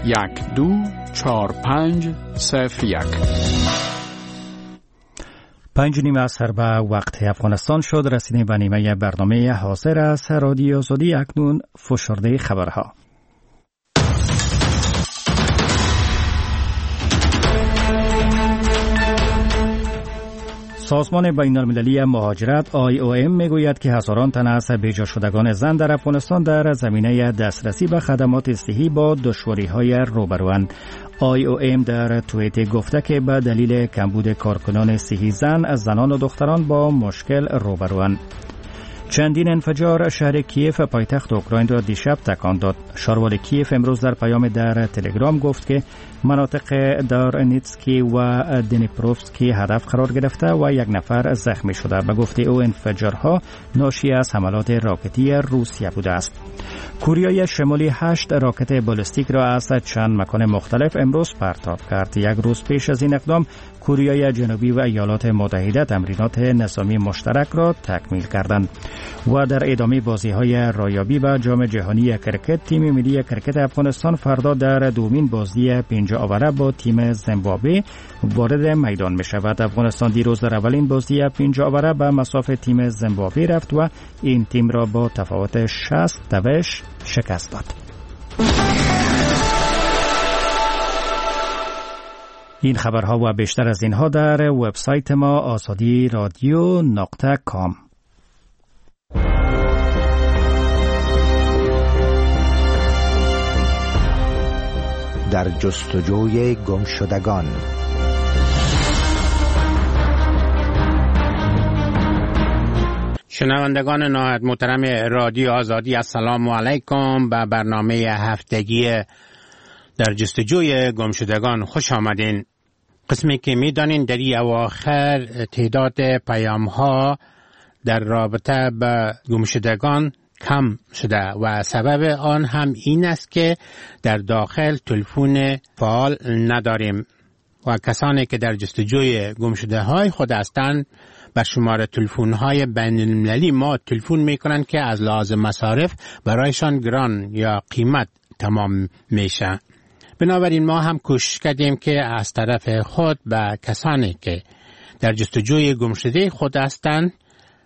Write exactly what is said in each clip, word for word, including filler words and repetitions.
یک دو چهار پنج صفر یک. پنج نیمه عصر به وقت افغانستان شد. رسیدیم به نیمه برنامه حاضر است رادیو آزادی. اکنون فشرده خبرها. سازمان بین المللی مهاجرت آی او ام میگوید که هزاران تن از بیجا شدگان زن در افغانستان در زمینه دسترسی به خدمات صحی با دشواری‌های روبروند. آی او ام در توییت گفته که به دلیل کمبود کارکنان صحی زن از زنان و دختران با مشکل روبروند. چندین انفجار شهر کیف پایتخت اوکراین را دیشب تکان داد. شاروال کیف امروز در پیام در تلگرام گفت که مناطق دارنیتسکی و دنیپروفسکی هدف قرار گرفته و یک نفر زخمی شده. به گفته او انفجارها ناشی از حملات راکتی روسیه بوده است. کره شمالی هشت راکت بالستیک را از چند مکان مختلف امروز پرتاب کرد. یک روز پیش از این اقدام کره جنوبی و ایالات متحده تمرینات نظامی مشترک را تکمیل کردند. و در ادامه بازی‌های رایابی و جام جهانی کرکت، تیم ملی کرکت افغانستان فردا در دومین بازی پنج آوره با تیم زیمبابوه وارد میدان می‌شود. افغانستان دیروز در اولین بازی پنج آوره به مصاف تیم زیمبابوه رفت و این تیم را با تفاوت شصت دوش شکست داد. این خبرها و بیشتر از اینها در وبسایت ما آزادی رادیو نقطه کام. در جستجوی گمشدگان. شنوندگان نهایت محترم رادیو آزادی، السلام علیکم. به برنامه هفتگی در جستجوی گمشدگان خوش آمدین. قسمی که میدانین در این اواخر تعداد پیام ها در رابطه با گمشدگان کم شده و سبب آن هم این است که در داخل تلفن فعال نداریم و کسانی که در جستجوی گمشده های خود هستند به شماره تلفن های بین المللی ما تلفن میکنند که از لحاظ مصارف برایشان گران یا قیمت تمام میشه. بنابراین ما هم کوشش کردیم که از طرف خود به کسانی که در جستجوی گمشده خود هستند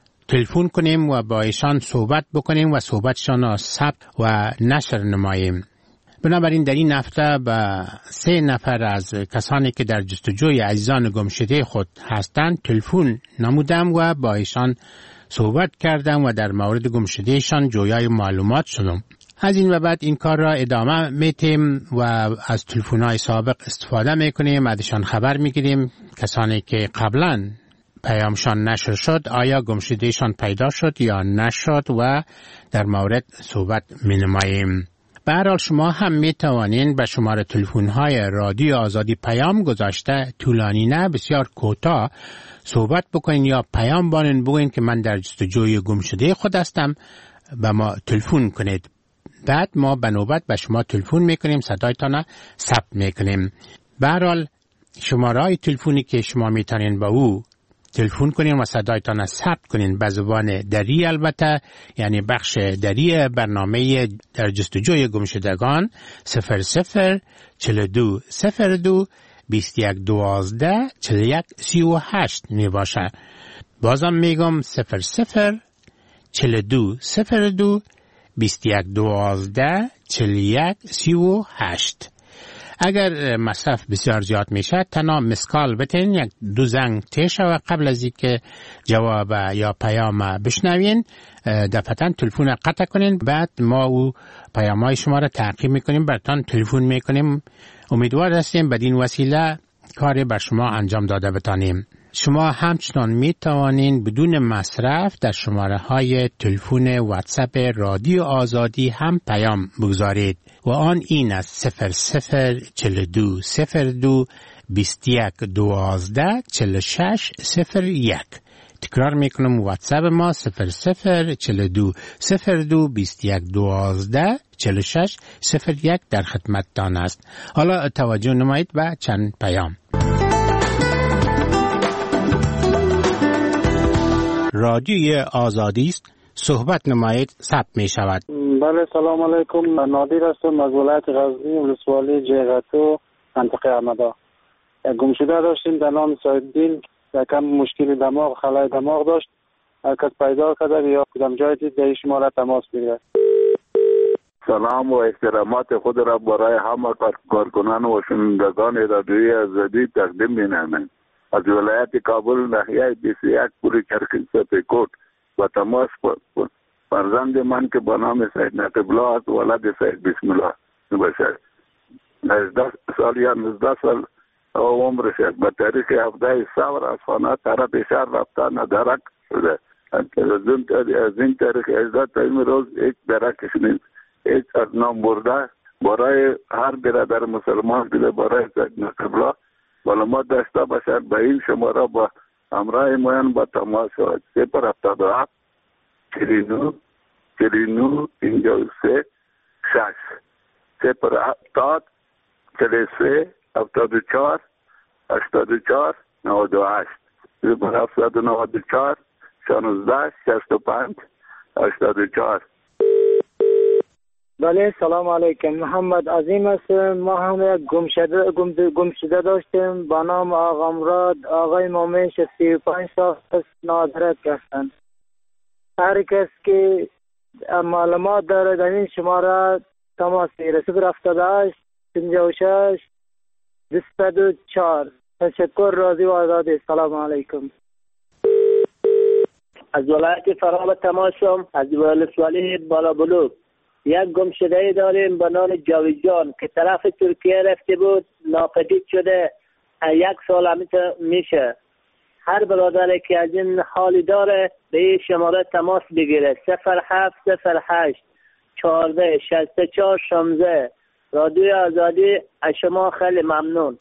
تلفن کنیم و با ایشان صحبت بکنیم و صحبتشان را ثبت و نشر نماییم. بنابراین در این هفته به سه نفر از کسانی که در جستجوی عزیزان گمشده خود هستند تلفن نمودم و با ایشان صحبت کردم و در مورد گمشدهشان جویای معلومات شدم. از این و بعد این کار را ادامه میتیم و از تلفن‌های سابق استفاده میکنیم، ازشان خبر میگیریم. کسانی که قبلا پیامشان نشر شد آیا گمشدهشان پیدا شد یا نشد و در مورد صحبت مینماییم. به هر حال شما هم میتوانین به شماره تلفن‌های رادیو آزادی پیام گذاشته، طولانی نه، بسیار کوتاه صحبت بکنین یا پیام بانین بگوین که من در جستجوی گمشده خود هستم، به ما تلفن کنید. بعد ما به نوبت به شما تلفن میکنیم، صدایتان ثبت میکنیم. به هر حال شماره‌های تلفنی که شما میتونین با او تلفن کنین و صدایتان ثبت کنین به زبان دری، البته یعنی بخش دری برنامه در جستجوی گمشدگان صفر صفر چهل و دو صفر دو بیست و یک دوازده چهل و یک سی و هشت می باشه. بازم میگم صفر صفر چهل و دو صفر دو بیست و یک دوازده چهل و یک سی و هشت. اگر مصرف بسیار زیاد میشه تنها مسکال بتین، یک دو زنگ تیشه و قبل از اینکه جواب یا پیام بشنوین دفعتاً تلفن قطع کنین. بعد ما او پیام‌های شما را تعقیب میکنیم، براتون تلفن میکنیم. امیدوار هستیم بدین وسیله کاری بر شما انجام داده بتانیم. شما همچنان می توانین بدون مصرف در شماره های تلفن واتساپ رادیو آزادی هم پیام بگذارید و آن این است صفر صفر چهل و دو صفر دو بیست و یک دوازده چهل و شش صفر یک. تکرار میکنم واتساپ ما صفر صفر چهل و دو صفر دو بیست و یک دوازده چهل و شش صفر یک در خدمتتان است. حالا توجه نمایید به چند پیام. رادیوی آزادی است، صحبت نمایید، ثبت می شود. بله سلام علیکم. من نادر هستم از ولایت غزنی ولسوالی جیغتو منطقه احمدا. گمشده داشتیم در نام سایدین یکم مشکل دماغ خلای دماغ داشت. هر کس پیدا کرده یا کدام جای دید در شما را تماس بگیرد. سلام و احترامات خود را برای همه کارکنان و شنوندگان رادیوی آزادی تقدیم می‌نمایم. از ولایت کابل ناحیه بیست و یک پوری چرخی سپیکوٹ و تماس فرزند من که به نام سید نقیب الله است ولد سید بسم الله باشد. نوزده سال یا نوزده سال عمر شد. به تاریخ هفده سور از خانه طرف شهر رفته ندرک شده. از این تاریخ اجازه تا این روز هیچ درکش نیست. هیچ از نام برده برای هر برادر مسلمان دیده برای سید نقیب الله معلومات داشته باشد به این شماره با همراه موین با تماس شود. صفر هفتاد و هفت چلینو چلینو پنجاه و سه شش صفر هفتاد چلی سه هفتاد و چهار هشتاد و چهار نود و هشت صفر هفتاد و نود و چهار شانزده شصت و پنج هشتاد و چهار. بله سلام علیکم. محمد عظیم هستم. ما هم یک گمشده گم گمشده داشتیم با نام آقا مراد. آقای مومنش سی و پنج سال است نادرک هستند. هر کس که معلومات داره در این شماره تماس بگیره. صفر هفتاد و هشت پنجاه و شش بیست و چهار. تشکر. راضی و آزادی. سلام علیکم. از ولایت فراب تماشم از ولسوالی بالا بلوک یک گمشده داریم به نام جاویدجان که طرف ترکیه رفته بود ناپدید شده. یک سال همیت میشه. هر برادری که از این حالی داره به این شماره تماس بگیره. صفر هفت صفر هشت چهارده شصت و چهار شانزده. رادیوی آزادی از شما خیلی ممنون.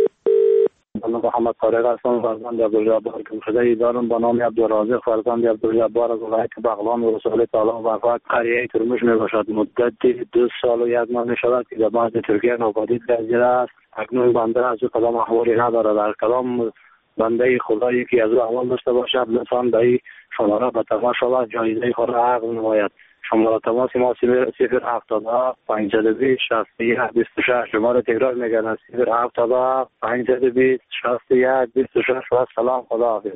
من محمد طارق هستم. فرزند عبدالجبار گمشده دارم به نام عبدالرازق فرزند عبدالجبار از ولایت بغلان و رسول تعالی و فقط قریه ترمش می باشد. مدت دو سال و یک ماه می شود که در بعد ترکیه ناپدید گردیده است. اکنون بنده از او کدام احوالی ندارد. در کدام بنده خدایی که از او احوال داشته باشد لطفاً به این شماره به تماس شود جایزه خود را عقد نماید. شماره تماس ما صفر هفتاد و هفت پانصد و بیست شصت و یک بیست و شش. شماره تکرار میگن صفر هفتاد و هفت پانصد و بیست شصت و یک بیست و شش. و سلام. خداحافظ.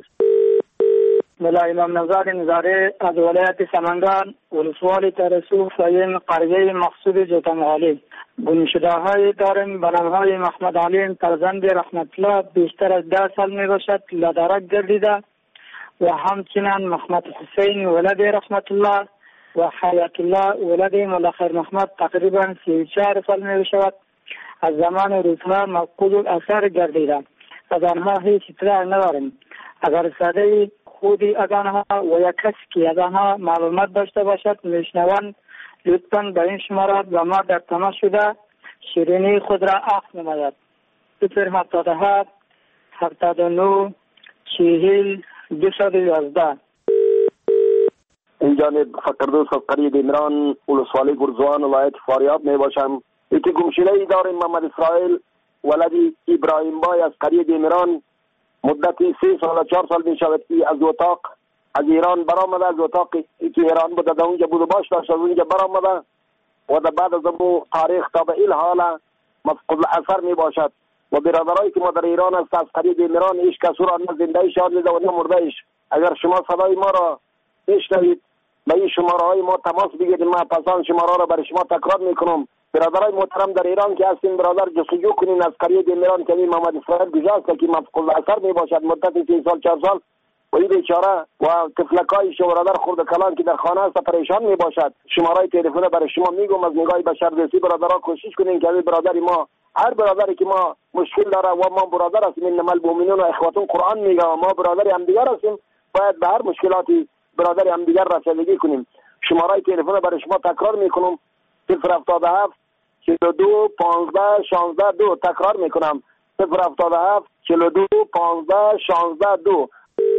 ملا امام نزار نزاره از ولایت سمنگان ولسوالی ترسوف و این قریه مقصود جتمالی. گمشده های داریم به نام های محمد علیم فرزند رحمت الله بیشتر از ده سال می باشد لدرک گردیده و همچنین محمد حسین ولد رحمت الله و حیات الله ولد ملخر محمد تقریبا سی و چهار سال می شود. از زمان روزها مفقود الاثر گردیده. از آنها هیچ اطلاع نداریم. اگر ساده خودی از آنها و یک کسی که از آنها معلومات داشته باشد میشنوند لطفاً به این شماره با ما در تماس شده شیرینی خود را عقد نماید. صفر هفتاد و هفت هفتاد و نه چهل دویست و یازده. این جانب فقردوس از قریه دیمران ولسوالی گرزوان ولایت فاریاب می باشم. یکی گمشده ای داریم محمد اسرائیل ولدی ابراهیم بای از قریه دیمران. مدتی سه سال و چهار سال می شود که از اتاق از ایران برآمده. از اتاقی که ایران بوده در اونجا بود و باش داشت از اونجا برآمده و در بعد از امو تاریخ تا به این حال مفقود الاثر می باشد. و برادرایی که ما در ایران است از قریه دیمران هیچ کس را نه زنده شاد دیده و نه مرده ایش. اگر شما صدای ما را بشنوید به این شماره های ما تماس بگیرید. ما پسان شماره را برای شما تکرار میکنم. برادرای محترم در ایران که هستین برادر جستجو کنین از قریه دیمران که این محمد اسرائیل گذاشت که مفقود الاثر می باشد مدت سه سال چهار سال و این بیچاره و طفلکای شو برادر خرد کلان که در خانه است پریشان می باشد. شماره تلفن برای شما میگم از نگاه بشردوستی برادرها کوشش کنین که برادری ما هر برادری که ما مشکل داره و ما برادر هستیم انما المؤمنون اخوة قرآن میگه و ما برادر هم دیگر هستیم باید به هر مشکلاتی برادر هم دیگر رسیدگی کنیم. شماره تلفن برای شما تکرار میکنم صفر هفتاد و هفت چهل و دو پانزده شانزده دو. تکرار میکنم صفر هفتاد و هفت چهل و دو پانزده شانزده دو.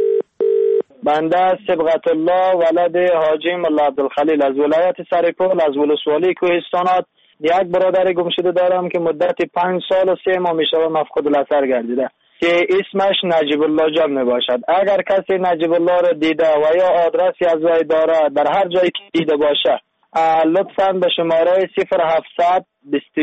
بنده صبغت الله ولد حاجی ملا عبدالخلیل از ولایت سرپل از ولسوالی کوهستانات یک برادر گمشده دارم که مدت پنج سال و سه ماه میشه و مفقود الاثر گردیده که اسمش نجیب الله جان می باشد. اگر کسی نجیب الله را دیده و یا آدرسی از وی داره در هر جایی که دیده باشه لطفاً به شماره صفر هفتصد بیست